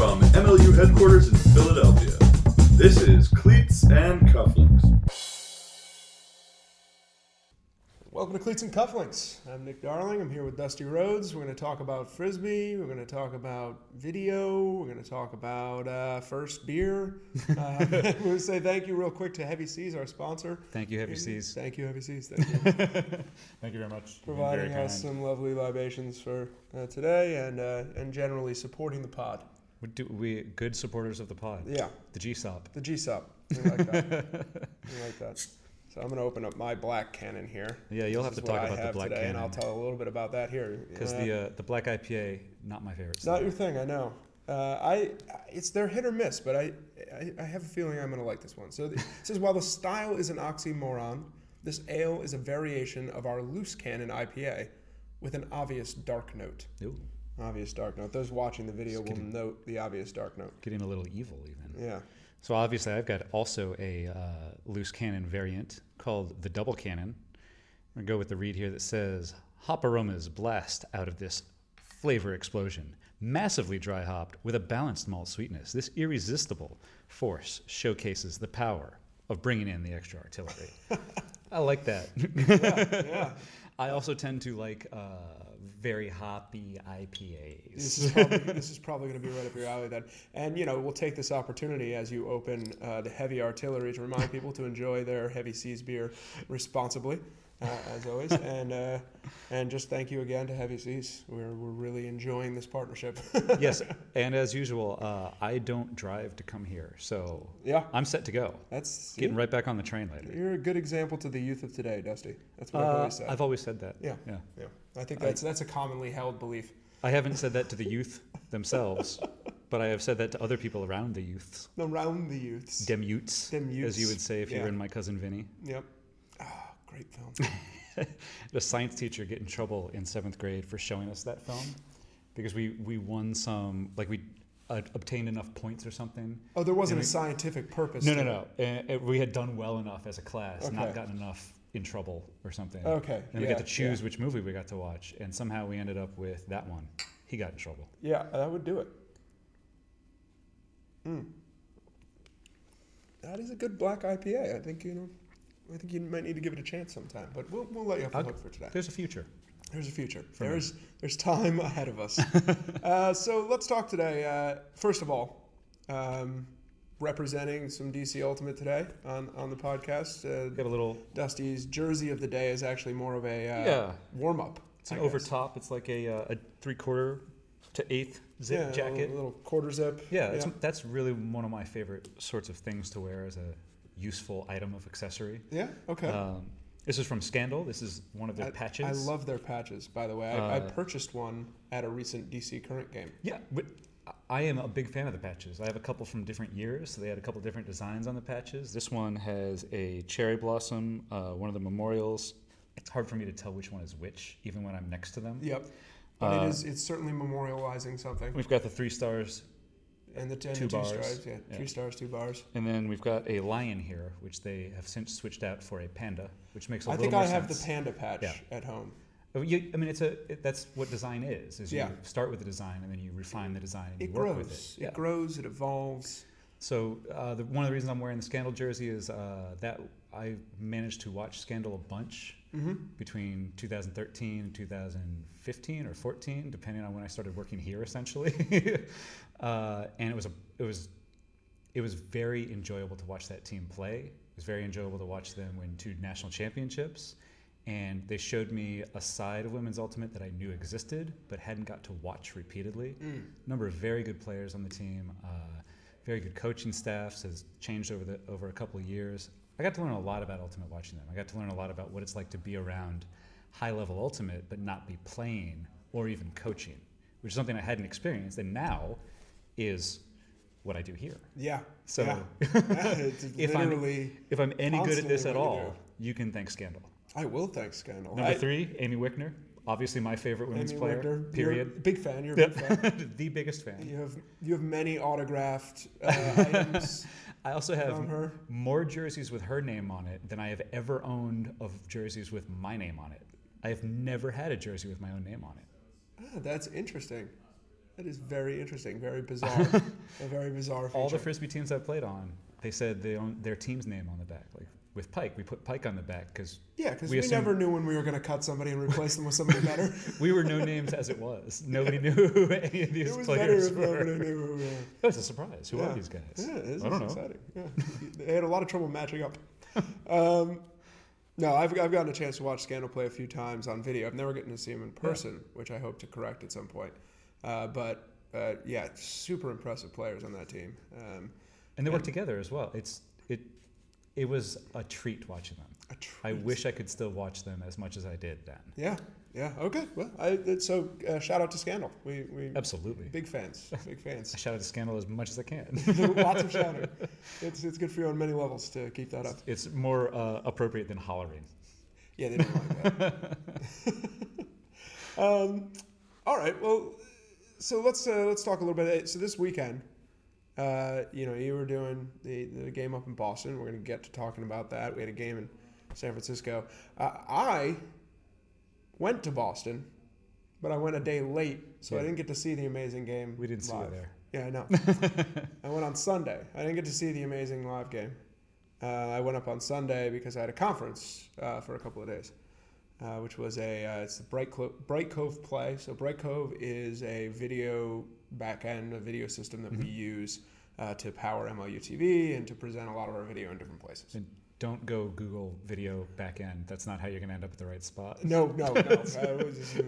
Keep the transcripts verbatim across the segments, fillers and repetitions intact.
from M L U headquarters in Philadelphia, this is Cleats and Cufflinks. Welcome to Cleats and Cufflinks. I'm Nick Darling. I'm here with Dusty Rhodes. We're going to talk about Frisbee. We're going to talk about video. We're going to talk about uh, first beer. Uh, we're going to say thank you real quick to Heavy Seas, our sponsor. Thank you, Heavy Seas. Thank you, Heavy Seas. Thank you. Thank you very much. Providing us some lovely libations for uh, today and uh, and generally supporting the pod. We do we good supporters of the pod. Yeah. The G S O P. The G S O P. We like that. We like that. So I'm going to open up my black cannon here. Yeah, you'll this have to talk I about the black today, cannon. And I'll tell a little bit about that here. Because uh, the uh, the black I P A, not my favorite. It's not your thing, I know. Uh, I it's they're hit or miss, but I I, I have a feeling I'm going to like this one. So it says while the style is an oxymoron, this ale is a variation of our loose cannon I P A with an obvious dark note. Ooh. Obvious dark note. Those watching the video It's will getting, note the obvious dark note. Getting a little evil even. Yeah. So obviously I've got also a uh, loose cannon variant called the double cannon. I'm going to go with the read here that says, hop aromas blast out of this flavor explosion. Massively dry hopped with a balanced malt sweetness. This irresistible force showcases the power of bringing in the extra artillery. I like that. Yeah, yeah. I also tend to like uh, very hoppy I P As. This is probably, this is probably going to be right up your alley then. And, you know, we'll take this opportunity as you open uh, the heavy artillery to remind people to enjoy their Heavy Seas beer responsibly, uh, as always. And uh, and just thank you again to Heavy Seas. We're, we're really enjoying this partnership. Yes, and as usual, uh, I don't drive to come here. So yeah, I'm set to go. That's Getting yeah. right back on the train later. You're a good example to the youth of today, Dusty. That's what Uh, I've always said. I've always said that. Yeah, yeah. yeah. I think that's that's a commonly held belief. I haven't said that to the youth themselves, but I have said that to other people around the youths. Around the youths. Dem youths, Dem youths. as you would say if Yeah. you were in My Cousin Vinny. Yep. Ah, great film. The science teacher get in trouble in seventh grade for showing us that film because we, we won some, like we uh, obtained enough points or something. Oh, there wasn't we, a scientific purpose. No, to no, it. no. And, and we had done well enough as a class, Okay. not gotten enough in trouble or something. Okay. And we yeah, got to choose yeah. which movie we got to watch, and somehow we ended up with that one. He got in trouble. Yeah, that would do it. Mm. That is a good black I P A. I think you know. I think you might need to give it a chance sometime. But we'll we'll let you off the I'll, hook for today. There's a future. There's a future. For There's me. there's time ahead of us. uh, so let's talk today. Uh, first of all, um, representing some D C Ultimate today on, on the podcast. Uh, Got a little. Dusty's jersey of the day is actually more of a uh, Yeah. warm up. It's an over top. It's like a uh, a three quarter to eighth zip yeah, jacket. A little, little quarter zip. Yeah, that's, that's really one of my favorite sorts of things to wear as a useful item of accessory. Yeah. Okay. Um, this is from Scandal. This is one of their I, patches. I love their patches, by the way. I, Uh, I purchased one at a recent D C Current game. Yeah, but I am a big fan of the patches. I have a couple from different years, so they had a couple different designs on the patches. This one has a cherry blossom, uh, one of the memorials. It's hard for me to tell which one is which, even when I'm next to them. Yep. But Uh, it is it's certainly memorializing something. We've got the three stars, And the, and two the two bars. stripes, yeah. Yeah. Three stars, two bars. and then we've got a lion here, which they have since switched out for a panda, which makes a I little think more I have sense. the panda patch Yeah. at home. Oh, you, I mean, it's a it, that's what design is. Is you Yeah. start with the design and then you refine the design and It you work grows. with it. It Yeah. grows. It evolves. So uh, the, one of the reasons I'm wearing the Scandal jersey is uh, that I managed to watch Scandal a bunch Mm-hmm. between two thousand thirteen and two thousand fifteen or fourteen, depending on when I started working here, essentially. uh, and it was a it was it was very enjoyable to watch that team play. It was very enjoyable to watch them win two national championships. And they showed me a side of women's ultimate that I knew existed, but hadn't got to watch repeatedly. Mm. A number of very good players on the team, uh, very good coaching staffs, has changed over the over a couple of years. I got to learn a lot about Ultimate watching them. I got to learn a lot about what it's like to be around high-level Ultimate but not be playing or even coaching, which is something I hadn't experienced, and now is what I do here. Yeah. So yeah. Yeah, it's if I'm literally if I'm any good at this constantly at what you all, you can thank Scandal. I will thank Scandal. Number I, three, Amy Wickner, obviously my favorite women's Amy player. Wickner, Period. You're a big fan. You're a big fan. The biggest fan. You have you have many autographed uh, items. I also have From her? more jerseys with her name on it than I have ever owned of jerseys with my name on it. I have never had a jersey with my own name on it. Ah, that's interesting. That is very interesting, very bizarre, a very bizarre feature. All the frisbee teams I've played on, they said they own their team's name on the back. Like with Pike, we put Pike on the back because yeah, because we we, assumed- never knew when we were going to cut somebody and replace them with somebody better. we were no names as it was. Nobody knew who any of these It was players better if were. nobody knew who we were. It was a surprise. Who Yeah. are these guys? Yeah, this I is don't know. exciting. Yeah, they had a lot of trouble matching up. Um, no, I've I've gotten a chance to watch Scandal play a few times on video. I've never gotten to see him in person, which I hope to correct at some point. Uh, but uh, yeah, super impressive players on that team. Um, And they work and- together as well. It's it it was a treat watching them. a I treat. wish I could still watch them as much as I did then. Yeah, yeah. Okay. Well, I, it's- so uh, shout out to Scandal. We we Absolutely. big fans, big I fans. shout out to Scandal as much as I can. Lots of shouting. It's it's good for you on many levels to keep that up. It's more uh, appropriate than hollering. Yeah, they didn't like that. um, all right. Well, so let's uh, let's talk a little bit. So this weekend, uh, you know, you were doing the, the game up in Boston. We're going to get to talking about that. We had a game in San Francisco. Uh, I went to Boston, but I went a day late, so Yeah. I didn't get to see the amazing game. We didn't see live. you there. Yeah, I know. I went on Sunday. I didn't get to see the amazing live game. Uh, I went up on Sunday because I had a conference uh, for a couple of days, uh, which was a uh, it's the Bright, Clo- Bright Cove Play. So Bright Cove is a video backend, a video system that we use uh, to power M L U T V and to present a lot of our video in different places. And don't go Google video backend. That's not how you're going to end up at the right spot. No, no, no. I was just,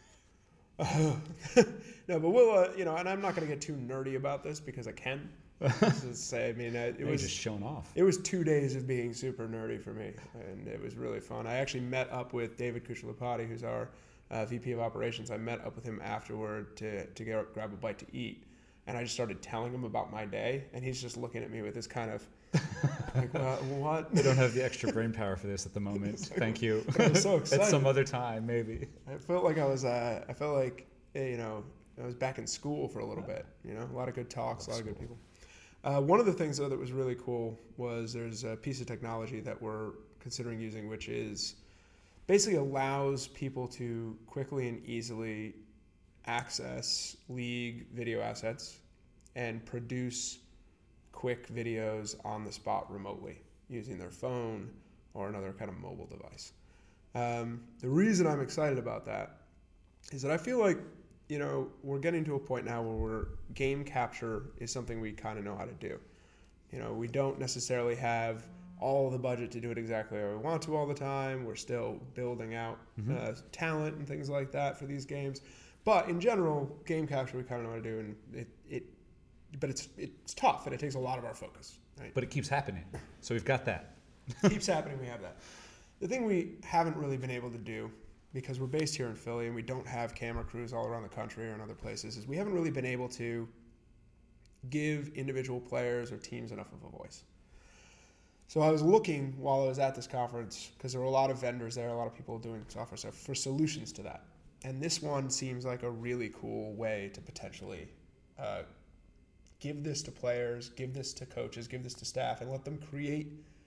uh, no, but we'll, uh, you know, and I'm not going to get too nerdy about this because I can. This is say, I mean, uh, it You're was just showing off. It was two days of being super nerdy for me, and it was really fun. I actually met up with David Kuchilapati, who's our uh, V P of operations. I met up with him afterward to, to get, grab a bite to eat, and I just started telling him about my day, and he's just looking at me with this kind of, like, uh, what? I don't have the extra brain power for this at the moment. Thank you. I was so At excited. some other time, maybe. I felt like I was, uh, I felt like, eh, you know, I was back in school for a little bit, you know, a lot of good talks, a lot of good people. Uh, one of the things, though, that was really cool was there's a piece of technology that we're considering using, which is basically allows people to quickly and easily access league video assets and produce quick videos on the spot remotely using their phone or another kind of mobile device. Um, the reason I'm excited about that is that I feel like, you know, we're getting to a point now where we're, game capture is something we kind of know how to do. You know, we don't necessarily have all the budget to do it exactly how we want to all the time. We're still building out Mm-hmm. uh, talent and things like that for these games. But in general, game capture we kind of know how to do, and it, it but it's it's tough and it takes a lot of our focus. Right? But it keeps happening. So we've got that. Keeps happening. We have that. The thing we haven't really been able to do, because we're based here in Philly and we don't have camera crews all around the country or in other places, is we haven't really been able to give individual players or teams enough of a voice. So I was looking while I was at this conference, because there were a lot of vendors there, a lot of people doing software stuff, for solutions to that. And this one seems like a really cool way to potentially uh, give this to players, give this to coaches, give this to staff, and let them create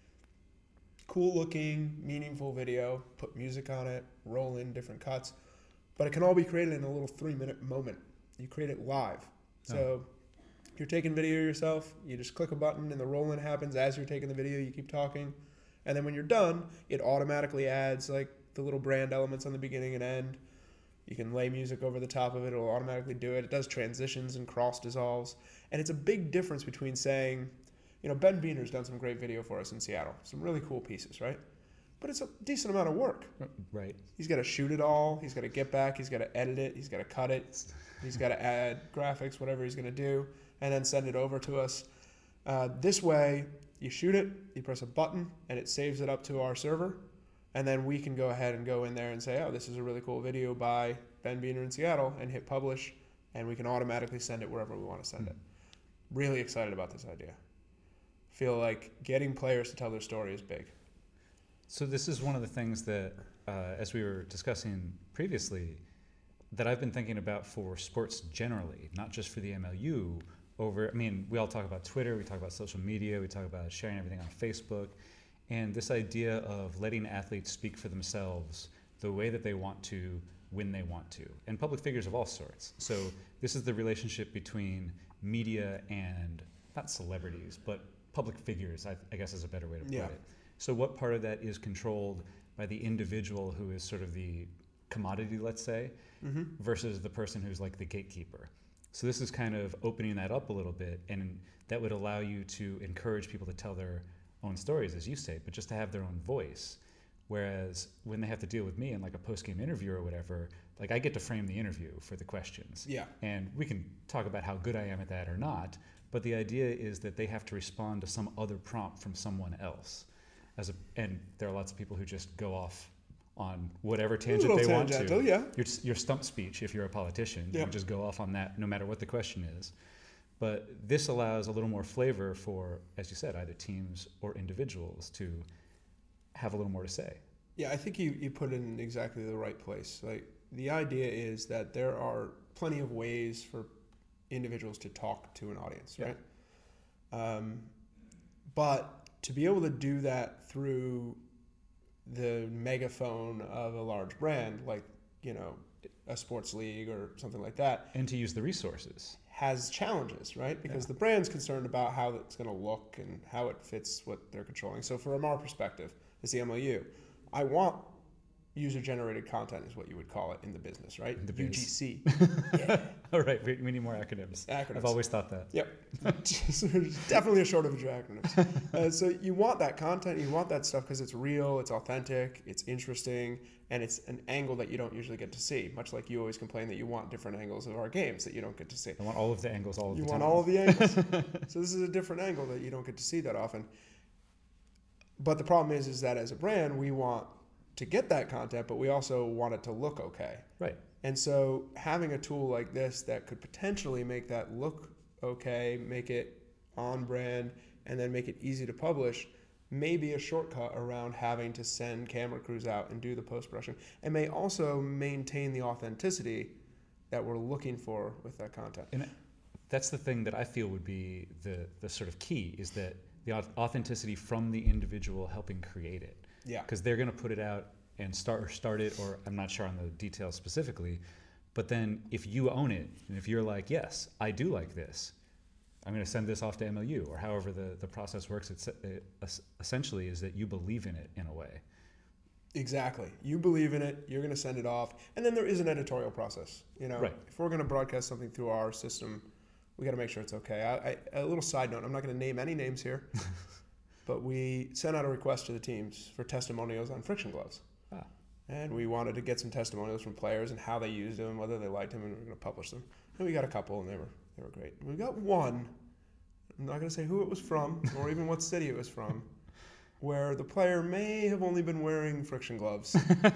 cool looking, meaningful video, put music on it, roll in different cuts. But it can all be created in a little three minute moment. You create it live. So if you're taking video yourself, you just click a button and the roll in happens as you're taking the video, you keep talking. And then when you're done, it automatically adds like the little brand elements on the beginning and end. You can lay music over the top of it, it'll automatically do it. It does transitions and cross dissolves. And it's a big difference between saying, you know, Ben Biener's done some great video for us in Seattle. Some really cool pieces, right? But it's a decent amount of work. Right. He's got to shoot it all. He's got to get back. He's got to edit it. He's got to cut it. He's got to add graphics, whatever he's going to do, and then send it over to us. Uh, this way, you shoot it, you press a button, and it saves it up to our server. And then we can go ahead and go in there and say, oh, this is a really cool video by Ben Biener in Seattle, and hit publish, and we can automatically send it wherever we want to send it. Really excited about this idea. Feel like getting players to tell their story is big. So this is one of the things that, uh, as we were discussing previously, that I've been thinking about for sports generally, not just for the M L U. Over, I mean, we all talk about Twitter, we talk about social media, we talk about sharing everything on Facebook, and this idea of letting athletes speak for themselves the way that they want to, when they want to, and public figures of all sorts. So this is the relationship between media and not celebrities, but public figures, I, I guess is a better way to put Yeah. it. So what part of that is controlled by the individual who is sort of the commodity, let's say, Mm-hmm. versus the person who's like the gatekeeper. So this is kind of opening that up a little bit, and that would allow you to encourage people to tell their own stories, as you say, but just to have their own voice. Whereas when they have to deal with me in like a post-game interview or whatever, like I get to frame the interview for the questions. Yeah. And we can talk about how good I am at that or not, but the idea is that they have to respond to some other prompt from someone else. As a, and there are lots of people who just go off on whatever tangent little they want tangential, to. yeah. Your, your stump speech, if you're a politician, Yeah. you just go off on that no matter what the question is. But this allows a little more flavor for, as you said, either teams or individuals to have a little more to say. Yeah, I think you, you put it in exactly the right place. Like the idea is that there are plenty of ways for individuals to talk to an audience, Yeah. right? Um, but to be able to do that through the megaphone of a large brand, like, you know, a sports league or something like that, And to use the resources. has challenges, right? Because Yeah. the brand's concerned about how it's going to look and how it fits what they're controlling. So from our perspective, as the M L U, I want user-generated content is what you would call it in the business, right? The biz. U G C. All right, we, we need more acronyms. Acronyms. I've always thought that. Yep. So there's definitely a shortage of acronyms. Uh, so you want that content, you want that stuff because it's real, it's authentic, it's interesting, and it's an angle that you don't usually get to see. Much like you always complain that you want different angles of our games that you don't get to see. I want all of the angles all of You the want time. all of the angles. So this is a different angle that you don't get to see that often. But the problem is, is that as a brand, we want to get that content, but we also want it to look okay. Right. And so having a tool like this that could potentially make that look okay, make it on brand, and then make it easy to publish may be a shortcut around having to send camera crews out and do the post-production, and may also maintain the authenticity that we're looking for with that content. And that's the thing that I feel would be the, the sort of key, is that the au- authenticity from the individual helping create it. Yeah. Because they're going to put it out and start or start it, or I'm not sure on the details specifically, but then if you own it, and if you're like, yes, I do like this, I'm going to send this off to M L U, or however the, the process works, it's, it, essentially is that you believe in it in a way. Exactly. You believe in it, you're going to send it off, and then there is an editorial process. You know, Right. if we're going to broadcast something through our system, we got to make sure it's okay. I, I, a little side note, I'm not going to name any names here, but we sent out a request to the teams for testimonials on friction gloves. Ah. And we wanted to get some testimonials from players and how they used them, whether they liked them, and we were going to publish them. And we got a couple, and they were they were great. We got one, I'm not going to say who it was from, or even what city it was from, where the player may have only been wearing friction gloves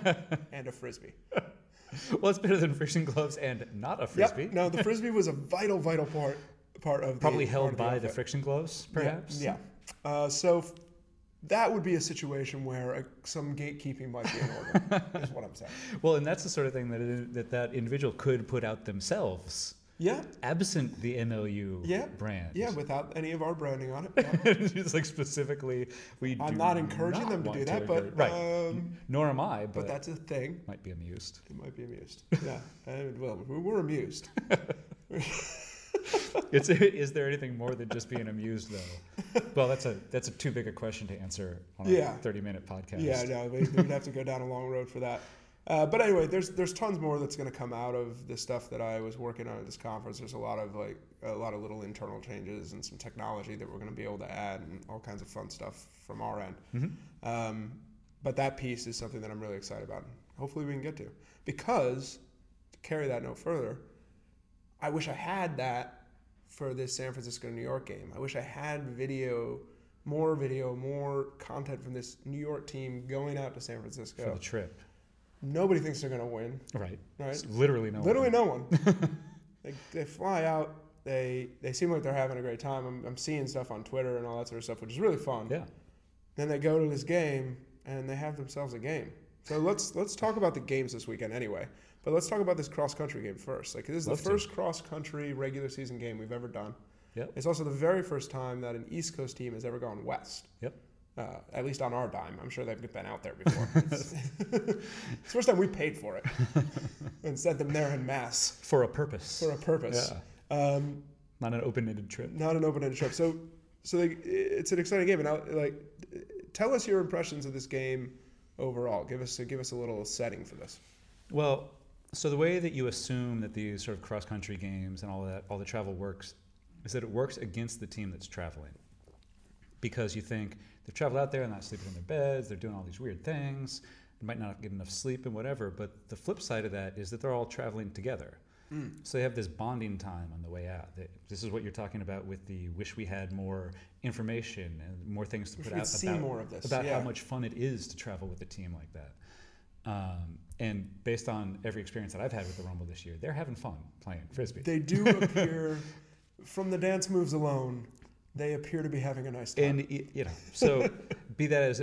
and a frisbee. Well, it's better than friction gloves and not a frisbee. Yep. No, the frisbee was a vital, vital part part of Probably the, held part of by the outfit. friction gloves, perhaps. Yeah. yeah. Uh, so f- that would be a situation where uh, some gatekeeping might be in order. Is what I'm saying. Well, and that's the sort of thing that it, that that individual could put out themselves, Yeah. absent the M L U Yeah. brand. Yeah, without any of our branding on it. Yeah. It's like specifically, we. I'm do not encouraging them to want do that, encourage- but right. um, Nor am I, but, but that's a thing. might be amused. They might be amused. Yeah, and well, we were amused. It's is there anything more than just being amused though? Well, that's a that's a too big a question to answer on a Yeah. thirty minute podcast. Yeah, no, we, we'd have to go down a long road for that. Uh, but anyway, there's there's tons more that's going to come out of the stuff that I was working on at this conference. There's a lot of like a lot of little internal changes and some technology that we're going to be able to add and all kinds of fun stuff from our end. Mm-hmm. Um, but that piece is something that I'm really excited about. Hopefully we can get to, because to carry that note further, I wish I had that for this San Francisco New York game. I wish I had video, more video, more content from this New York team going out to San Francisco. For the trip, Nobody thinks they're going to win, right? right? It's literally no. Literally one. no one. they, they fly out. They they seem like they're having a great time. I'm, I'm seeing stuff on Twitter and all that sort of stuff, which is really fun. Yeah. Then they go to this game and they have themselves a game. So let's let's talk about the games this weekend anyway. But let's talk about this cross country game first. Like this is Love the to. first cross country regular season game we've ever done. Yep. It's also the very first time that an East Coast team has ever gone west. Yep. Uh, at least on our dime. I'm sure they've been out there before. It's, it's the first time we paid for it and sent them there in mass. For a purpose. For a purpose. Yeah. Um, Not an open-ended trip. Not an open-ended trip. So, so they, it's an exciting game. And now, like, tell us your impressions of this game overall. Give us, give us a little setting for this. Well, so the way that you assume that these sort of cross-country games and all that, all the travel works, is that it works against the team that's traveling. Because you think they've traveled out there and not sleeping in their beds, they're doing all these weird things, they might not get enough sleep and whatever, but the flip side of that is that they're all traveling together. Mm. So they have this bonding time on the way out. They, this is what you're talking about with the wish we had more information and more things to wish put we'd out see about, more of this. about yeah. how much fun it is to travel with a team like that. Um, and based on every experience that I've had with the Rumble this year, they're having fun playing Frisbee. They do appear, from the dance moves alone, they appear to be having a nice time. And, you know, so be that as it,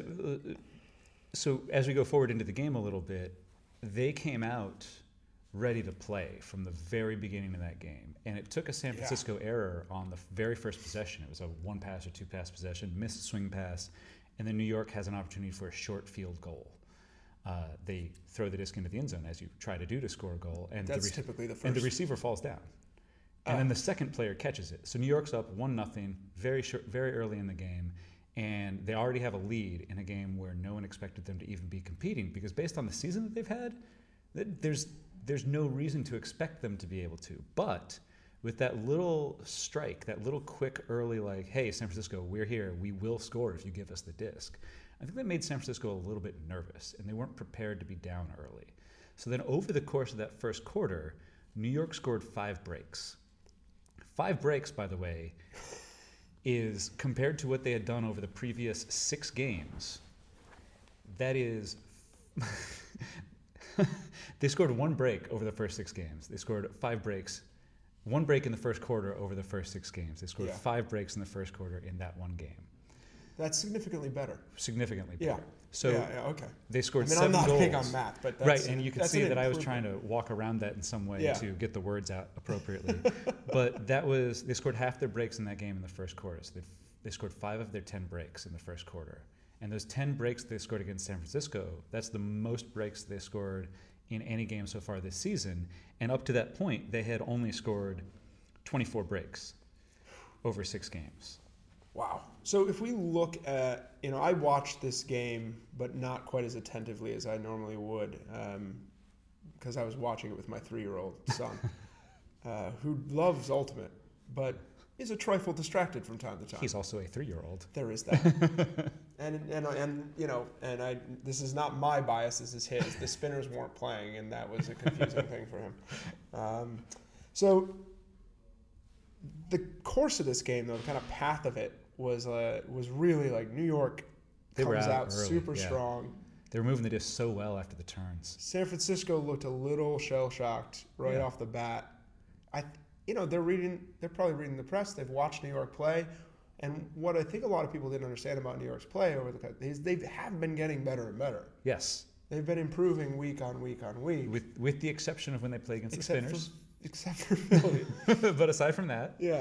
so as we go forward into the game a little bit, they came out ready to play from the very beginning of that game. And it took a San Francisco yeah. error on the very first possession. It was a one pass or two pass possession, missed swing pass, and then New York has an opportunity for a short field goal. Uh, they throw the disc into the end zone, as you try to do to score a goal. And That's the re- typically the first. And the receiver falls down. And oh. then the second player catches it. So New York's up one nothing very short, very early in the game, and they already have a lead in a game where no one expected them to even be competing, because based on the season that they've had, there's there's no reason to expect them to be able to. But with that little strike, that little quick early like, hey, San Francisco, we're here, we will score if you give us the disc, I think that made San Francisco a little bit nervous, and they weren't prepared to be down early. So then over the course of that first quarter, New York scored five breaks. Five breaks, by the way, is compared to what they had done over the previous six games. That is, they scored one break over the first six games. They scored five breaks, one break in the first quarter over the first six games. They scored yeah. five breaks in the first quarter in that one game. That's significantly better. Significantly better. Yeah. So yeah, yeah, okay. They scored I mean, seven I'm not goals. big on math, but that's, right, and you can see an that I was trying to walk around that in some way yeah. to get the words out appropriately. But that was they scored half their breaks in that game in the first quarter. So they they scored five of their ten breaks in the first quarter, and those ten breaks they scored against San Francisco, that's the most breaks they scored in any game so far this season. And up to that point, they had only scored twenty-four breaks over six games. Wow. So if we look at, you know, I watched this game, but not quite as attentively as I normally would, because um, I was watching it with my three-year-old son, uh, who loves Ultimate, but is a trifle distracted from time to time. He's also a three-year-old. There is that. and, and, and, you know, and I, this is not my bias, this is his. The Spinners weren't playing, and that was a confusing thing for him. Um, so the course of this game, though, the kind of path of it, was uh, was really like New York they comes out, out early, super yeah. strong. They were moving the disc so well after the turns. San Francisco looked a little shell shocked right yeah. off the bat. I, you know, they're reading, they're probably reading the press. They've watched New York play, and what I think a lot of people didn't understand about New York's play over the is they have been getting better and better. Yes, they've been improving week on week on week. With with the exception of when they play against except the Spinners, for, except for Philly. But aside from that, yeah.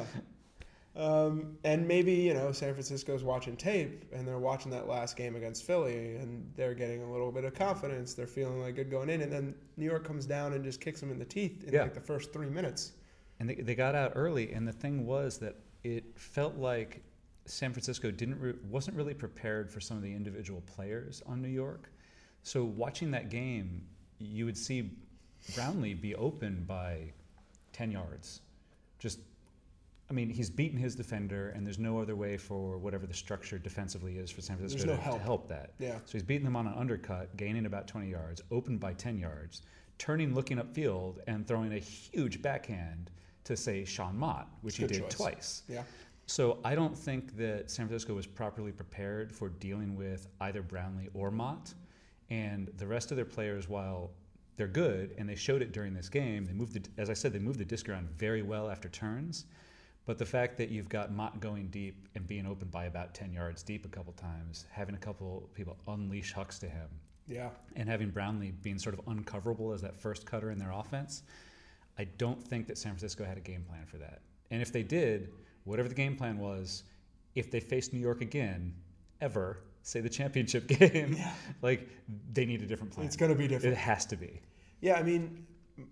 Um, and maybe, you know, San Francisco's watching tape and they're watching that last game against Philly and they're getting a little bit of confidence. They're feeling like good going in. And then New York comes down and just kicks them in the teeth in yeah. like the first three minutes. And they, they got out early. And the thing was that it felt like San Francisco didn't re- wasn't really prepared for some of the individual players on New York. So watching that game, you would see Brownlee be open by ten yards. Just I mean, he's beaten his defender, and there's no other way for whatever the structure defensively is for San Francisco no to, help. to help that. Yeah. So he's beaten them on an undercut, gaining about twenty yards, open by ten yards, turning, looking upfield, and throwing a huge backhand to, say, Sean Mott, which he did choice. twice. Yeah. So I don't think that San Francisco was properly prepared for dealing with either Brownlee or Mott. And the rest of their players, while they're good, and they showed it during this game, they moved, the, as I said, they moved the disc around very well after turns. But the fact that you've got Mott going deep and being open by about ten yards deep a couple times, having a couple people unleash hucks to him, yeah, and having Brownlee being sort of uncoverable as that first cutter in their offense, I don't think that San Francisco had a game plan for that. And if they did, whatever the game plan was, if they faced New York again, ever, say the championship game. Yeah. Like they need a different plan. It's going to be different. It has to be. Yeah, I mean,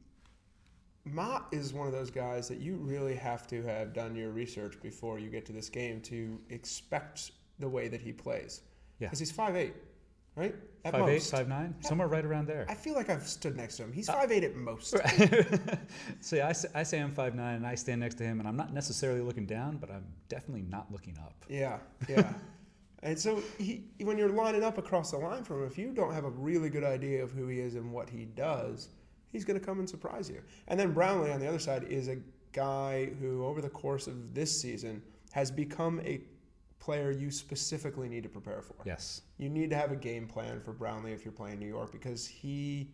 Mott is one of those guys that you really have to have done your research before you get to this game to expect the way that he plays. Yeah. Because he's five eight, right? At Five eight, most. five nine, somewhere right around there. I feel like I've stood next to him. He's five eight at most. See, I say, I say I'm five nine, and I stand next to him, and I'm not necessarily looking down, but I'm definitely not looking up. Yeah, yeah. And so he, when you're lining up across the line from him, if you don't have a really good idea of who he is and what he does, he's going to come and surprise you. And then Brownlee on the other side is a guy who, over the course of this season, has become a player you specifically need to prepare for. Yes. You need to have a game plan for Brownlee if you're playing New York, because he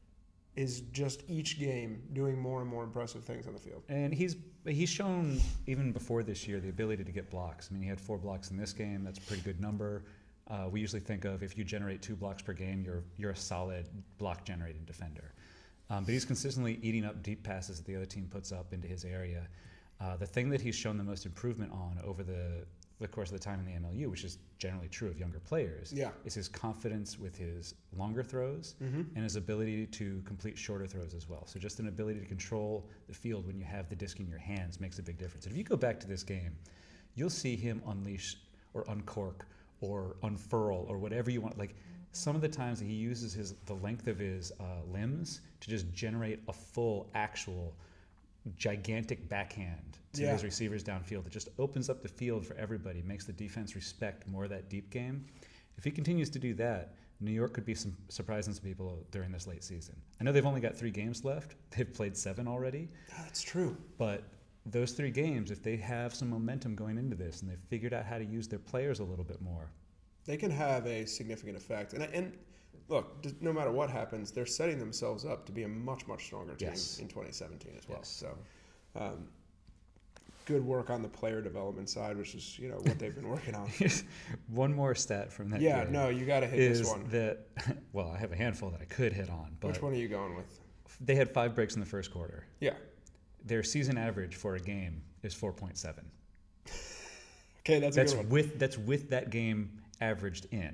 is just each game doing more and more impressive things on the field. And he's he's shown even before this year the ability to get blocks. I mean, he had four blocks in this game. That's a pretty good number. Uh, we usually think of if you generate two blocks per game, you're you're a solid block generating defender. Um, but he's consistently eating up deep passes that the other team puts up into his area. Uh, the thing that he's shown the most improvement on over the the course of the time in the M L U, which is generally true of younger players, Yeah. is his confidence with his longer throws Mm-hmm. and his ability to complete shorter throws as well. So just an ability to control the field when you have the disc in your hands makes a big difference. And if you go back to this game, you'll see him unleash or uncork or unfurl or whatever you want. Like some of the times that he uses his the length of his uh, limbs to just generate a full, actual, gigantic backhand to Yeah. his receivers downfield. It just opens up the field for everybody, makes the defense respect more of that deep game. If he continues to do that, New York could be some surprising some people during this late season. I know they've only got three games left. They've played seven already. That's true. But those three games, if they have some momentum going into this and they've figured out how to use their players a little bit more, They can have a significant effect. And, and look, d- no matter what happens, they're setting themselves up to be a much, much stronger team Yes. in twenty seventeen as well. Yes. So um, good work on the player development side, which is, you know, what they've been working on. one more stat from that Yeah, game no, you got to hit is this one. that, well, I have a handful that I could hit on, but Which one are you going with? they had five breaks in the first quarter. Yeah. Their season average for a game is four point seven. Okay, that's a That's good one. with that's with that game averaged in.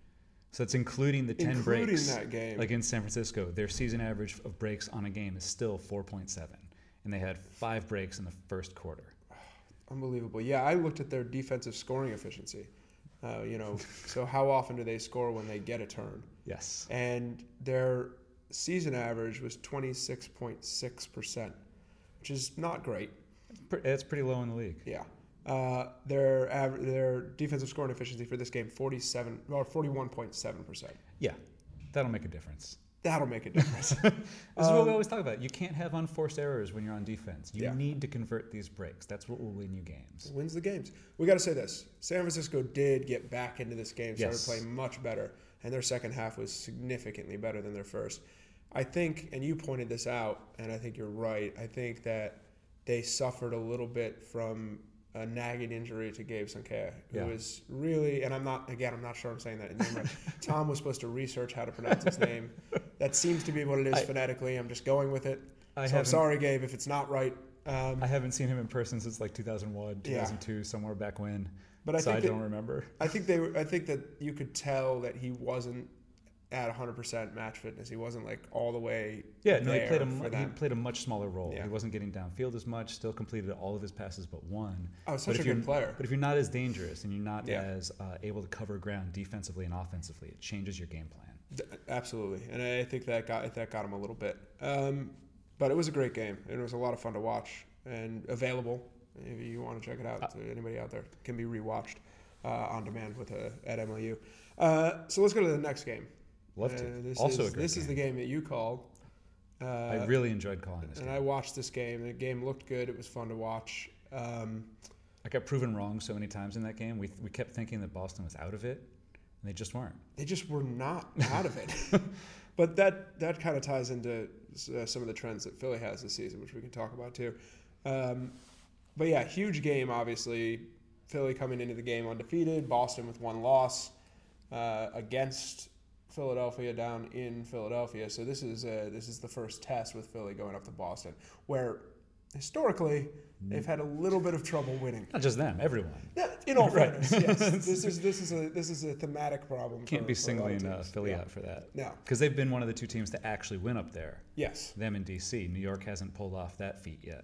So it's including the ten Including breaks. that game. Like in San Francisco, their season average of breaks on a game is still four point seven, and they had five breaks in the first quarter. Unbelievable. Yeah, I looked at their defensive scoring efficiency. Uh, you know, so how often do they score when they get a turn? Yes. And their season average was twenty-six point six percent, which is not great. Pre- It's pretty low in the league. Yeah. Uh, their aver- their defensive scoring efficiency for this game, forty-seven or forty-one point seven percent. Yeah, that'll make a difference. That'll make a difference. This is what we Um, always talk about. You can't have unforced errors when you're on defense. You Yeah. need to convert these breaks. That's what will win you games. Wins the games. We got to say this: San Francisco did get back into this game, started Yes. playing much better, and their second half was significantly better than their first. I think, and you pointed this out, and I think you're right. I think that they suffered a little bit from a nagging injury to Gabe Sankea, who Yeah. was really, and I'm not, again, I'm not sure I'm saying that name right. Tom was supposed to research how to pronounce his name. That seems to be what it is I- phonetically. I'm just going with it. I so I'm haven't- sorry, Gabe, if it's not right. Um, I haven't seen him in person since like two thousand one, Yeah. two thousand two, somewhere back when. But I so think I that- don't remember. I think they were, I think that you could tell that he wasn't at one hundred percent match fitness. He wasn't like all the way Yeah, no, he there played a for mu- he them. played a much smaller role. Yeah. He wasn't getting downfield as much. Still completed all of his passes but one. Oh, such but a if you're, good player. But if you're not as dangerous and you're not Yeah. as uh, able to cover ground defensively and offensively, it changes your game plan. D- Absolutely, and I think that got that got him a little bit. Um, but it was a great game, and it was a lot of fun to watch and available. If you want to check it out, to anybody out there, it can be rewatched uh, on demand with a, at M L U. Uh, so let's go to the next game. Love Uh, to. this also is, a great this game. is the game that you called. Uh, I really enjoyed calling this and game. I watched this game. The game looked good. It was fun to watch. Um, I got proven wrong so many times in that game. We we kept thinking that Boston was out of it, and they just weren't. they just were not out of it. But that that kind of ties into uh, some of the trends that Philly has this season, which we can talk about too. Um, but yeah, huge game. Obviously, Philly coming into the game undefeated. Boston with one loss uh, against Philadelphia down in Philadelphia. So this is uh, this is the first test with Philly going up to Boston, where historically they've had a little bit of trouble winning. Not just them, everyone. That, in all Right. fairness, yes, this is this is a this is a thematic problem. Can't for, be for a lot of singling uh, teams. Philly Yeah. out for that. No. Because they've been one of the two teams to actually win up there. Yes, Them in D C. New York hasn't pulled off that feat yet.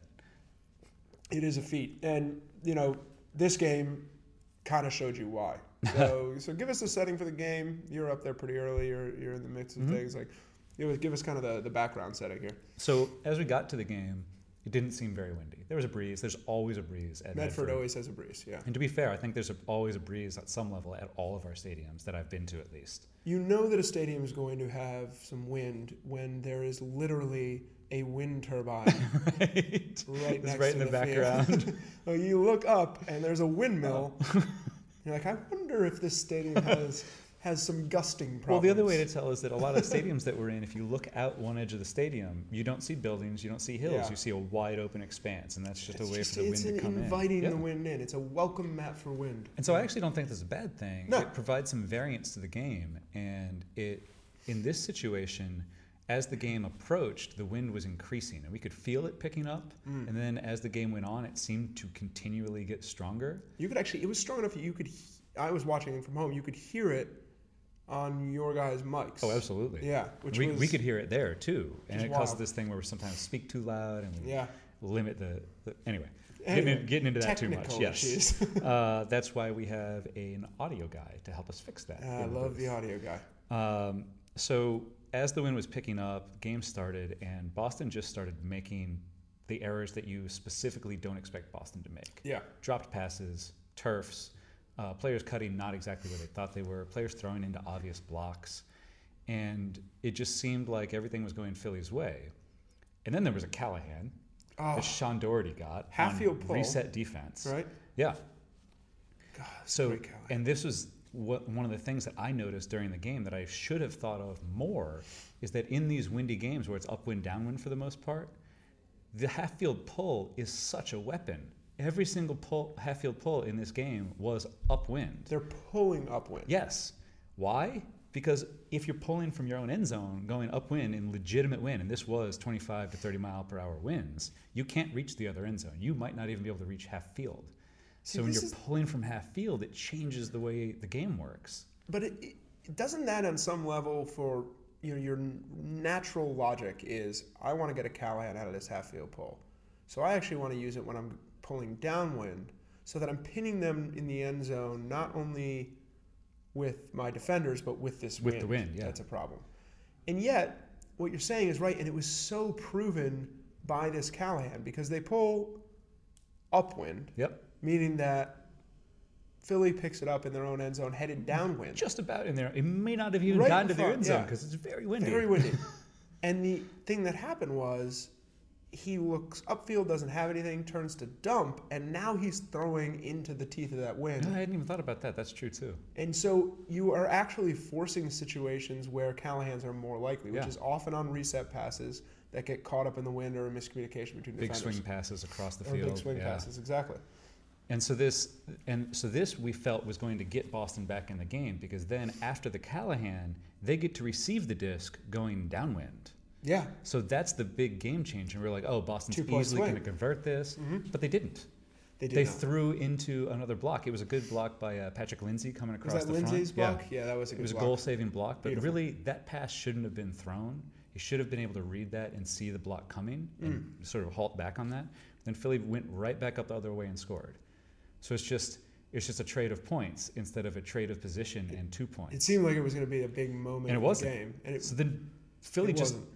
it is a feat, and you know this game kind of showed you why. So so give us the setting for the game. You're up there pretty early. You're you're in the mix of Mhm. things. Like, you know, give us kind of the, the background setting here. So as we got to the game, it didn't seem very windy. There was a breeze. There's always a breeze at Medford, Medford. always has a breeze. Yeah. And to be fair, I think there's a, always a breeze at some level at all of our stadiums that I've been to at least. You know that a stadium is going to have some wind when there is literally a wind turbine right. right It's next right to in the, the background. field. So you look up and there's a windmill. You're like, I wonder if this stadium has has some gusting problems. Well, the other way to tell is that a lot of stadiums that we're in, if you look out one edge of the stadium, you don't see buildings, you don't see hills, Yeah. you see a wide open expanse, and that's just it's a way just, for the it's wind an to come inviting in. Yeah. the wind in. It's a welcome mat for wind. And so I actually don't think this is a bad thing. No. It provides some variance to the game, and it, in this situation, as the game approached, the wind was increasing, and we could feel it picking up. Mm. And then as the game went on, it seemed to continually get stronger. You could actually, it was strong enough that you could, he- I was watching it from home, you could hear it on your guys' mics. Oh, absolutely. Yeah. Which we, was, we could hear it there too, and is it causes wild. this thing where we sometimes speak too loud and we Yeah. limit the, the anyway. Anyway, getting, in- getting into that too much, technical yes. issues. uh, that's why we have an audio guy to help us fix that. I in love booth. the audio guy. Um, so as the wind was picking up, game started, and Boston just started making the errors that you specifically don't expect Boston to make. Yeah. Dropped passes, turfs, uh, players cutting not exactly where they thought they were, players throwing into obvious blocks, and it just seemed like everything was going Philly's way. And then there was a Callahan Oh, that Sean Doherty got Half-field on pull. reset defense. right? Yeah. God, that's So, great Callahan. and this was what, one of the things that I noticed during the game that I should have thought of more is that in these windy games where it's upwind, downwind for the most part, the half-field pull is such a weapon. Every single pull, half-field pull in this game was upwind. They're pulling upwind. Yes. Why? Because if you're pulling from your own end zone, going upwind in legitimate wind, and this was twenty-five to thirty mile per hour winds, you can't reach the other end zone. You might not even be able to reach half field. See, So when this you're is- pulling from half field, it changes the way the game works. But it, it doesn't that on some level for you know your n- natural logic is I want to get a Callahan out of this half field pull, so I actually want to use it when I'm pulling downwind so that I'm pinning them in the end zone not only with my defenders but with this With wind. the wind, yeah. That's a problem. And yet what you're saying is right, and it was so proven by this Callahan because they pull upwind, Yep. meaning that Philly picks it up in their own end zone headed downwind. Just about in there. It may not have even Right gotten in to their front, end zone yeah. because it's very windy. Very windy. And the thing that happened was he looks upfield, doesn't have anything, turns to dump, and now he's throwing into the teeth of that wind. No, I hadn't even thought about that. That's true too. And so you are actually forcing situations where Callahans are more likely, which Yeah. is often on reset passes that get caught up in the wind or a miscommunication between Big defenders. swing passes across the or field. big swing yeah. passes, exactly. And so this, and so this we felt was going to get Boston back in the game because then after the Callahan, they get to receive the disc going downwind. Yeah. So that's the big game changer. We're like, oh, Boston's Two-point easily swing. going to convert this, Mhm. but they didn't. They did They not. threw into another block. It was a good block by uh, Patrick Lindsay coming Was across that the Lindsay's front. block? Yeah, that was a It good was a block. goal-saving block, but Beautiful. really that pass shouldn't have been thrown. He should have been able to read that and see the block coming and Mm. sort of halt back on that. Then Philly went right back up the other way and scored. So it's just it's just a trade of points instead of a trade of position and two points. It seemed like it was going to be a big moment And it in wasn't. the game. And it, so then Philly it just wasn't.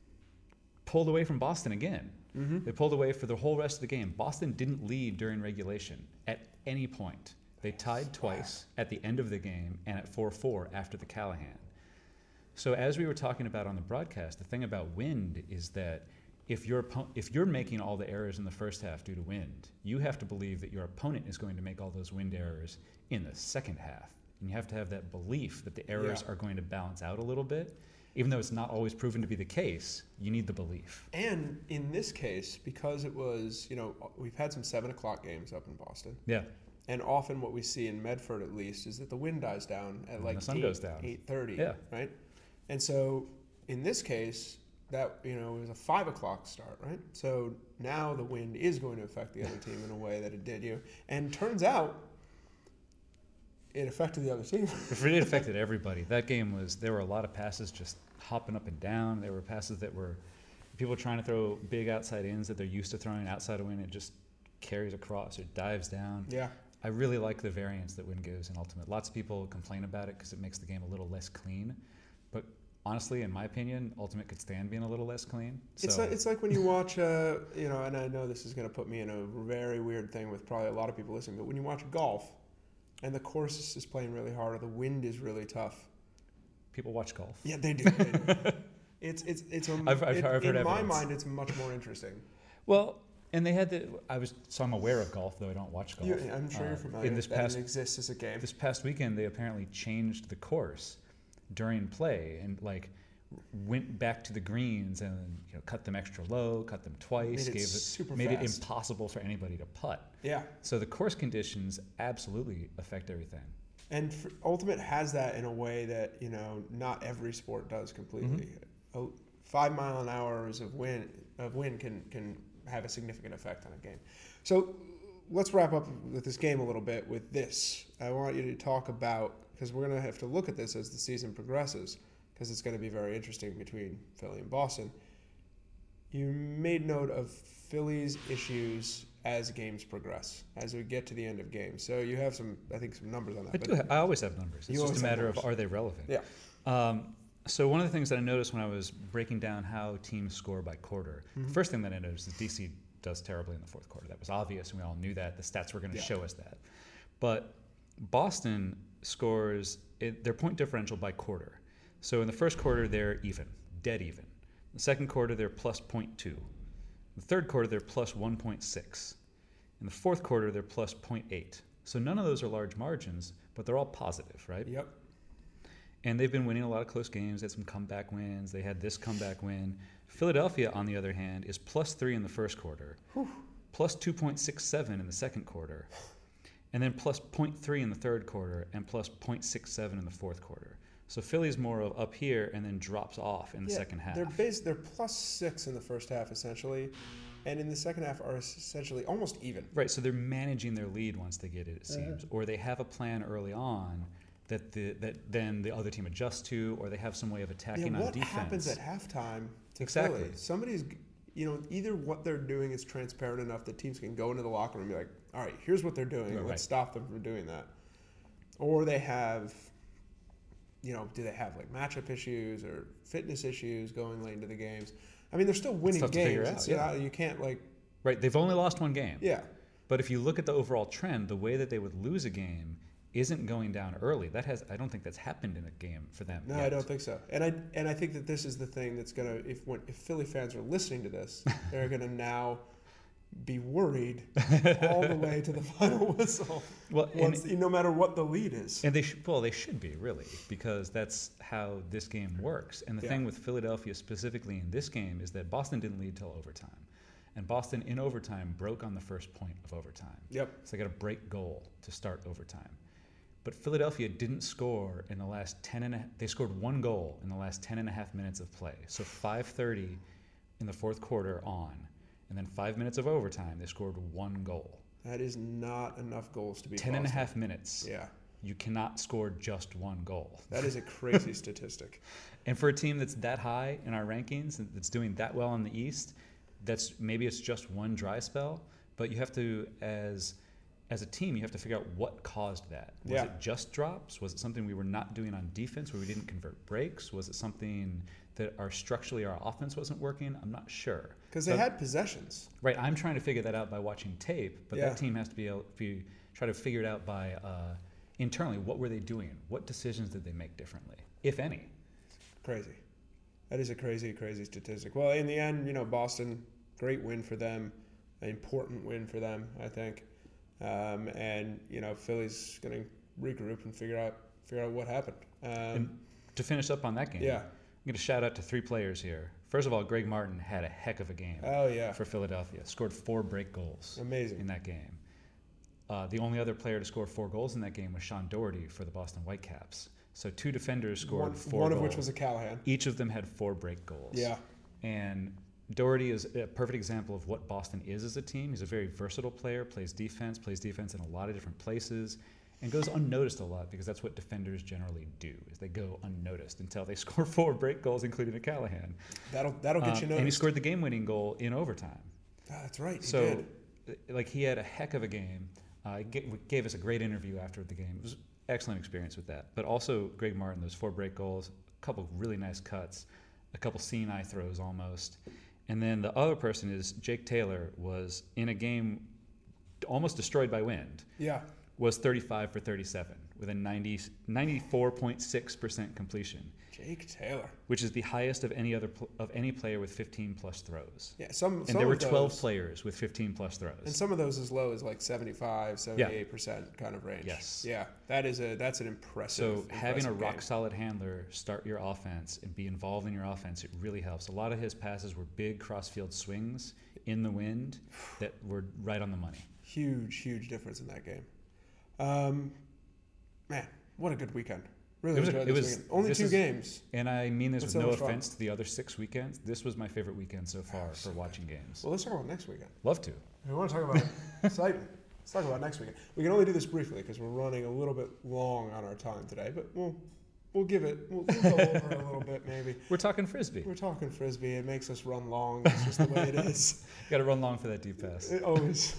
pulled away from Boston again. Mhm. They pulled away for the whole rest of the game. Boston didn't lead during regulation at any point. They tied twice at the end of the game and at four four after the Callahan. So as we were talking about on the broadcast, the thing about wind is that if your oppo- if you're making all the errors in the first half due to wind, you have to believe that your opponent is going to make all those wind errors in the second half. And you have to have that belief that the errors Yeah. are going to balance out a little bit. Even though it's not always proven to be the case, you need the belief. And in this case, because it was, you know, we've had some seven o'clock games up in Boston, Yeah. and often what we see in Medford, at least, is that the wind dies down at When like the sun eight, goes down. eight thirty, Yeah. right? And so in this case, that you know it was a five o'clock start, right? So now the wind is going to affect the other team in a way that it did you. And turns out, it affected the other team. It really affected everybody. That game was, there were a lot of passes just hopping up and down. There were passes that were people trying to throw big outside ins that they're used to throwing outside of Win. It just carries across or dives down. Yeah. I really like the variance that Win gives in Ultimate. Lots of people complain about it because it makes the game a little less clean. But honestly, in my opinion, Ultimate could stand being a little less clean. So. It's like, it's like when you watch, uh, you know, and I know this is going to put me in a very weird thing with probably a lot of people listening, but when you watch golf and the course is playing really hard or the wind is really tough. People watch golf. Yeah, they do. They do. It's it's it's. A, I've, I've, it, I've heard in my evidence. mind, it's much more interesting. Well, and they had the. I was so I'm aware of golf, though I don't watch golf. You, I'm sure Uh, you're familiar. In this that past it exists as a game. this past weekend, they apparently changed the course during play and like went back to the greens and you know cut them extra low, cut them twice, Made it gave it super made it fast. impossible for anybody to putt. Yeah, So the course conditions absolutely affect everything. and for, Ultimate has that in a way that you know not every sport does completely. Mm-hmm. A, five mile an hours of wind of wind can can have a significant effect on a game. So let's wrap up with this game a little bit with this. I want you to talk about because we're going to have to look at this as the season progresses because it's going to be very interesting between Philly and Boston. You made note of Philly's issues as games progress, as we get to the end of games. So you have some, I think, some numbers on that. I but do. Ha- I always have numbers. It's You just always a have matter of numbers. are they relevant. Yeah. Um, so one of the things that I noticed when I was breaking down how teams score by quarter, Mm-hmm. the first thing that I noticed is D C does terribly in the fourth quarter. That was obvious, and we all knew that. The stats were going to Yeah. show us that. But Boston scores it, their point differential by quarter. So in the first quarter, they're even, dead even. The second quarter, they're plus zero point two. The third quarter, they're plus one point six. In the fourth quarter, they're plus zero point eight. So none of those are large margins, but they're all positive, right? Yep. And they've been winning a lot of close games. They had some comeback wins. They had this comeback win. Philadelphia, on the other hand, is plus three in the first quarter, Whew. plus two point six seven in the second quarter, and then plus zero point three in the third quarter, and plus zero point six seven in the fourth quarter. So Philly's more of up here and then drops off in the Yeah, second half. They're base, they're plus six in the first half essentially, and in the second half are essentially almost even. Right, so they're managing their lead once they get it, it seems, Uh-huh. or they have a plan early on that the that then the other team adjusts to, or they have some way of attacking Yeah, on what defense. happens at halftime to Exactly. Philly? Somebody's, you know, either what they're doing is transparent enough that teams can go into the locker room and be like, all right, here's what they're doing. Right, Let's right. stop them from doing that. Or they have, you know, do they have like matchup issues or fitness issues going late into the games? I mean, they're still winning tough to games. figure out, It's, you yeah. know, you can't like, Right, they've only lost one game. yeah. But if you look at the overall trend, the way that they would lose a game isn't going down early. That has I don't think that's happened in a game for them. No, yet. I don't think so. And I and I think that this is the thing that's gonna if when if Philly fans are listening to this, they're gonna now be worried all the way to the final whistle. Well, and, Once, no matter what the lead is. and they should well they should be really because that's how this game works. And the Yeah. thing with Philadelphia specifically in this game is that Boston didn't lead till overtime, and Boston in overtime broke on the first point of overtime. Yep. So they got a break goal to start overtime. But Philadelphia didn't score in the last ten and a, they scored one goal in the last ten and a half minutes of play. So five thirty in the fourth quarter on, and then five minutes of overtime, they scored one goal. That is not enough goals to be Ten and a Boston. half minutes. Yeah. You cannot score just one goal. That is a crazy statistic. And for a team that's that high in our rankings, and that's doing that well in the East, that's maybe it's just one dry spell, but you have to, as as a team, you have to figure out what caused that. Was Yeah. it just drops? Was it something we were not doing on defense where we didn't convert breaks? Was it something that our structurally our offense wasn't working? I'm not sure. Because they So- had possessions. Right, I'm trying to figure that out by watching tape, but Yeah. that team has to be able to try to figure it out by uh, internally. What were they doing? What decisions did they make differently, if any? Crazy. That is a crazy, crazy statistic. Well, in the end, you know, Boston, great win for them, an important win for them, I think. Um, and you know, Philly's going to regroup and figure out figure out what happened. Um, And to finish up on that game, yeah. I'm going to shout out to three players here. First of all, Greg Martin had a heck of a game Oh yeah. for Philadelphia. Scored four break goals Amazing. in that game. Uh, the only other player to score four goals in that game was Sean Doherty for the Boston Whitecaps. So two defenders scored One, four one goals. of which was a Callahan. Each of them had four break goals. Yeah. And Doherty is a perfect example of what Boston is as a team. He's a very versatile player, plays defense, plays defense in a lot of different places, and goes unnoticed a lot because that's what defenders generally do, is they go unnoticed until they score four break goals, including a Callahan. That'll that'll get Um, you noticed. and he scored the game-winning goal in overtime. Ah, that's right. He So, did. like, he had a heck of a game. Uh, he ga- gave us a great interview after the game. It was excellent experience with that. But also, Greg Martin, those four break goals, a couple really nice cuts, a couple seeing eye throws almost. And then the other person is Jake Taylor was in a game almost destroyed by wind, Yeah. was thirty-five for thirty-seven with a ninety, ninety-four point six percent completion, Jake Taylor. which is the highest of any other pl- of any player with fifteen plus throws. Yeah. Some. And some there were of twelve those, players with fifteen plus throws. and some of those as low as like seventy-five, seventy-eight percent kind of range. Yes. Yeah. That is a that's an impressive. So having a impressive rock game. solid handler start your offense and be involved in your offense, it really helps. A lot of his passes were big cross-field swings in the wind that were right on the money. Huge, huge difference in that game. Um, man, what a good weekend. Really It was a- enjoyed it this was- weekend. Only this two is- games. And I mean this That's with so no much fun. offense to the other six weekends. This was my favorite weekend so far for so watching games. Well, let's talk about next weekend. Love to. We want to talk about excitement. Let's talk about next weekend. We can only do this briefly because we're running a little bit long on our time today, but we'll we'll give it. We'll, we'll go over a little bit maybe. We're talking frisbee. We're talking frisbee. It makes us run long. It's just the way it is. Got to run long for that deep pass. It always.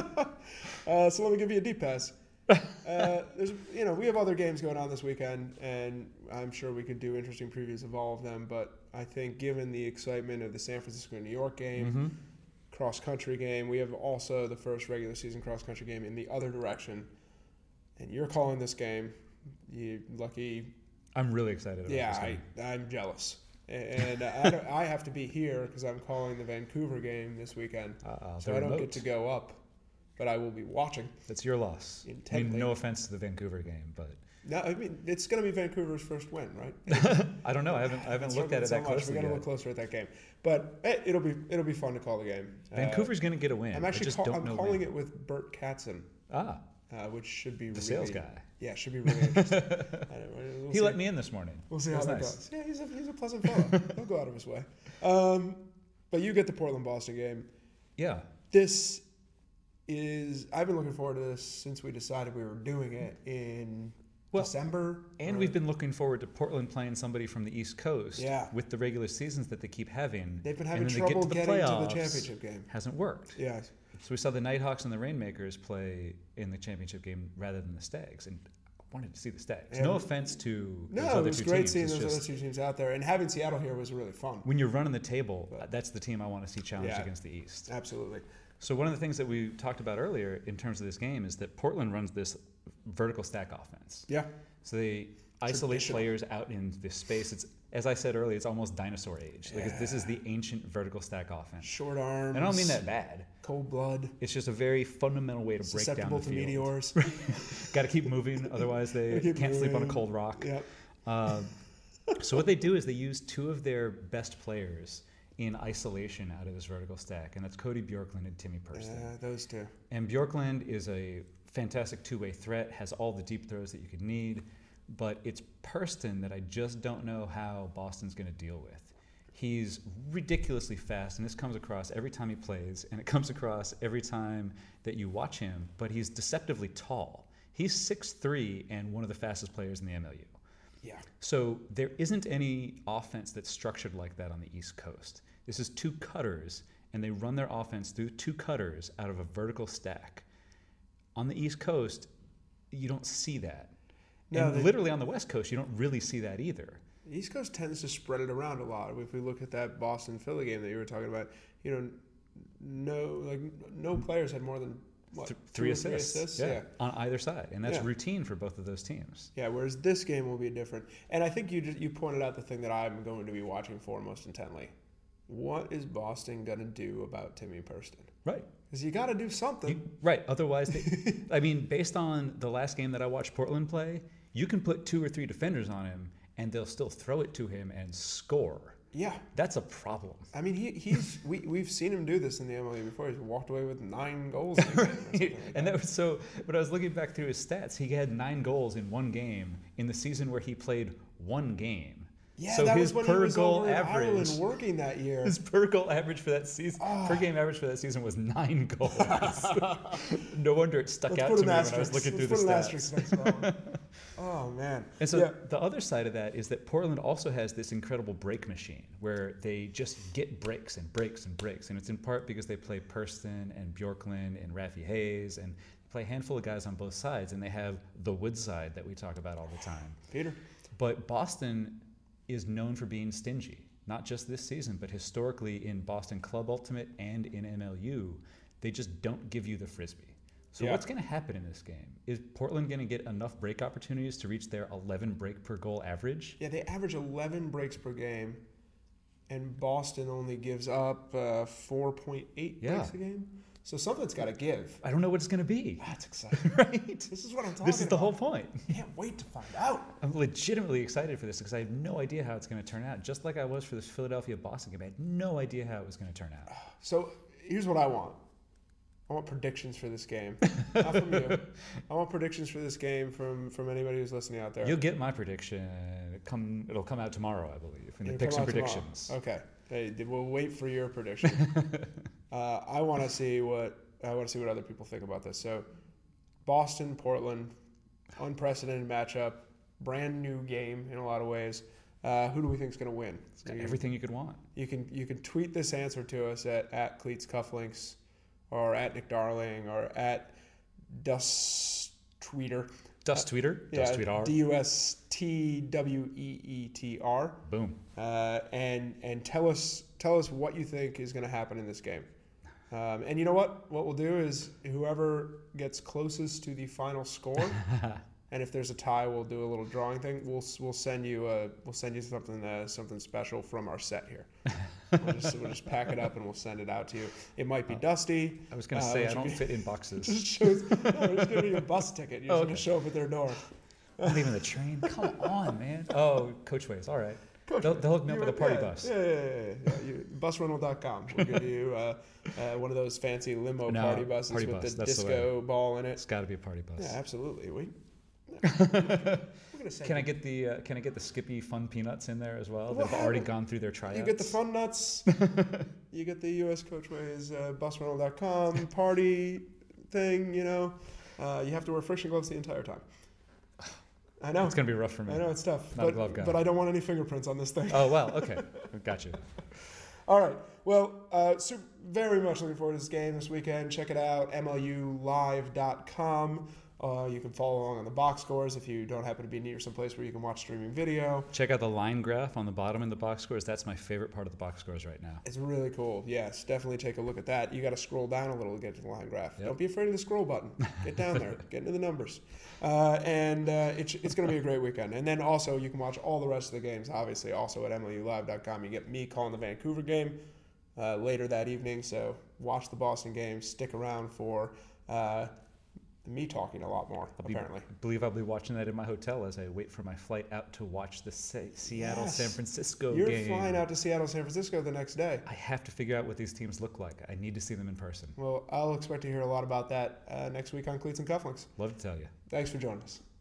uh, so let me give you a deep pass. Uh, there's, you know, we have other games going on this weekend, and I'm sure we could do interesting previews of all of them. But I think, given the excitement of the San Francisco New York game, Mm-hmm. cross country game, we have also the first regular season cross country game in the other direction. And you're calling this game. You lucky. I'm really excited about Yeah, this I, game. I'm jealous. And I, don't, I have to be here because I'm calling the Vancouver game this weekend. Uh, So the I don't remote. get to go up, but I will be watching. That's your loss. I Intently. mean, no offense to the Vancouver game, but No, I mean it's going to be Vancouver's first win, right? I don't know. I haven't I haven't It's looked at it so that much. closely We got to yet. look closer at that game, but eh, it'll be it'll be fun to call the game. Uh, Vancouver's going to get a win. I'm I actually just call, don't I'm know calling when. it with Bert Katzen, Ah, uh, which should be the really, sales guy. Yeah, should be really interesting. I don't- we'll He see. let me in this morning. We'll see It how was that nice. goes. Yeah, he's a he's a pleasant fellow. He'll go out of his way. Um, but you get the Portland Boston game. Yeah. This is I've been looking forward to this since we decided we were doing it in Well, December. And or- we've been looking forward to Portland playing somebody from the East Coast Yeah. with the regular seasons that they keep having. They've been And having then they get trouble to the getting to the playoffs, championship game. Hasn't worked. Yeah. So we saw the Nighthawks and the Rainmakers play in the championship game rather than the Stags, and I wanted to see the Stags. Yeah, no we- offense to those No, other it was two great teams. seeing It's those just, other two teams out there, and having Seattle here was really fun. when you're running the table, But- that's the team I want to see challenged Yeah. against the East. Absolutely. So one of the things that we talked about earlier in terms of this game is that Portland runs this vertical stack offense. Yeah. So they isolate Traditional. players out in this space. It's, as I said earlier, it's almost dinosaur age. Like it's, this is the ancient vertical stack offense. Short arms. And I don't mean that bad. Cold blood. It's just a very fundamental way to break down Susceptible the to field. meteors. Got to keep moving, otherwise they Gotta keep can't sleep on a moving. cold rock. Yep. Um, so what they do is they use two of their best players in isolation out of this vertical stack, and that's Cody Bjorklund and Timmy Purston. Yeah, those two. And Bjorklund is a fantastic two-way threat, has all the deep throws that you could need, but it's Purston that I just don't know how Boston's going to deal with. He's ridiculously fast, and this comes across every time he plays, and it comes across every time that you watch him, but he's deceptively tall. He's six three and one of the fastest players in the M L U. Yeah. So there isn't any offense that's structured like that on the East Coast. This is two cutters, and they run their offense through two cutters out of a vertical stack. On the East Coast, you don't see that. No, and they- literally on the West Coast, you don't really see that either. The East Coast tends to spread it around a lot. If we look at that Boston Philly game that you were talking about, you know, no like no players had more than what Th- two three or assists, yeah. yeah, on either side, and that's Yeah. routine for both of those teams. Yeah, whereas this game will be different. And I think you just, you pointed out the thing that I'm going to be watching for most intently. What is Boston going to do about Timmy Purston? Right. Because you got to do something. You, right. Otherwise, they, I mean, based on the last game that I watched Portland play, you can put two or three defenders on him, and they'll still throw it to him and score. yeah. That's a problem. I mean, he, he's we, we've seen him do this in the M L E before. He's walked away with nine goals in a game or something like And that was so. But I was looking back through his stats. He had nine goals in one game in the season where he played one game. Yeah, So that his was when he per was goal over in average- Ireland working that year. His per goal average for that season, Oh. per game average for that season was nine goals. No wonder it stuck Let's out put to an me when I was asterisk. looking Let's through the put an stats. asterisk next to that one. Oh man. And so yeah. the other side of that is that Portland also has this incredible break machine where they just get breaks and breaks and breaks. And it's in part because they play Purston and Bjorklund and Rafi Hayes and play a handful of guys on both sides. And they have the Woodside that we talk about all the time. Peter. But Boston is known for being stingy, not just this season, but historically in Boston Club Ultimate and in M L U, they just don't give you the Frisbee. So Yeah. what's going to happen in this game? Is Portland going to get enough break opportunities to reach their eleven break per goal average? Yeah, they average eleven breaks per game, and Boston only gives up uh, four point eight Yeah. breaks a game. So something's got to give. I don't know what it's going to be. That's exciting. Right? This is what I'm talking about. This is the whole point. Can't wait to find out. I'm legitimately excited for this because I have no idea how it's going to turn out. Just like I was for this Philadelphia-Boston game, I had no idea how it was going to turn out. So here's what I want. I want predictions for this game. Not from you. I want predictions for this game from, from anybody who's listening out there. You'll get my prediction. It come, it'll come out tomorrow, I believe, in the It'll picks come and out tomorrow. predictions. Okay. Hey, we'll wait for your prediction. uh, I want to see what I want to see what other people think about this. So, Boston, Portland, unprecedented matchup, brand new game in a lot of ways. Uh, who do we think is going to win? It's got everything you could want. You can you can tweet this answer to us at at Cleats Cufflinks, or at Nick Darling, or at Dust Tweeter. Dust Tweeter. Yeah, Dust Tweeter. D U S T W E E T R. Boom. Uh, and and tell us tell us what you think is going to happen in this game. Um, and you know what? What we'll do is whoever gets closest to the final score, and if there's a tie, we'll do a little drawing thing. We'll we'll send you a we'll send you something uh, something special from our set here. We'll just, we'll just pack it up and we'll send it out to you. It might be dusty. I was going to uh, say, which I don't would be- fit in boxes. Just shows, no, we're just giving you a bus ticket. You're Oh, just okay. going to show up at their door. Not even the train. Come on, man. Oh, Coachways. All right. Coach, They'll, they'll hook me up you- with a party yeah, bus. Yeah, yeah, yeah. yeah, yeah. You, bus rental dot com will give you uh, uh, one of those fancy limo No, party buses party with bus, the that's the disco ball in it. It's got to be a party bus. Yeah, absolutely. We, we're gonna say Can I get the uh, Can I get the Skippy Fun Peanuts in there as well? Well, They've already how- gone through their tryouts. You get the fun nuts. You get the U S Coachways uh, bus rental dot com party thing. You know, uh, you have to wear friction gloves the entire time. I know. It's gonna be rough for me. I know it's tough, Not a but, glove guy. but I don't want any fingerprints on this thing. Oh well, okay, got you. All right. Well, uh, so very much looking forward to this game this weekend. Check it out, M L U live dot com. Uh, you can follow along on the box scores if you don't happen to be near someplace where you can watch streaming video. Check out the line graph on the bottom in the box scores. That's my favorite part of the box scores right now. It's really cool. Yes, definitely take a look at that. You got to scroll down a little to get to the line graph. Yep. Don't be afraid of the scroll button. Get down there. Get into the numbers. Uh, and uh, it's, it's going to be a great weekend. And then also you can watch all the rest of the games, obviously, also at M L U live dot com. You get me calling the Vancouver game uh, later that evening. So watch the Boston game. Stick around for uh, me talking a lot more, I'll be, apparently. believe I'll be watching that in my hotel as I wait for my flight out to watch the Se- Seattle Yes. San Francisco You're game. flying out to Seattle, San Francisco the next day. I have to figure out what these teams look like. I need to see them in person. Well, I'll expect to hear a lot about that uh, next week on Cleats and Cufflinks. Love to tell you. Thanks for joining us.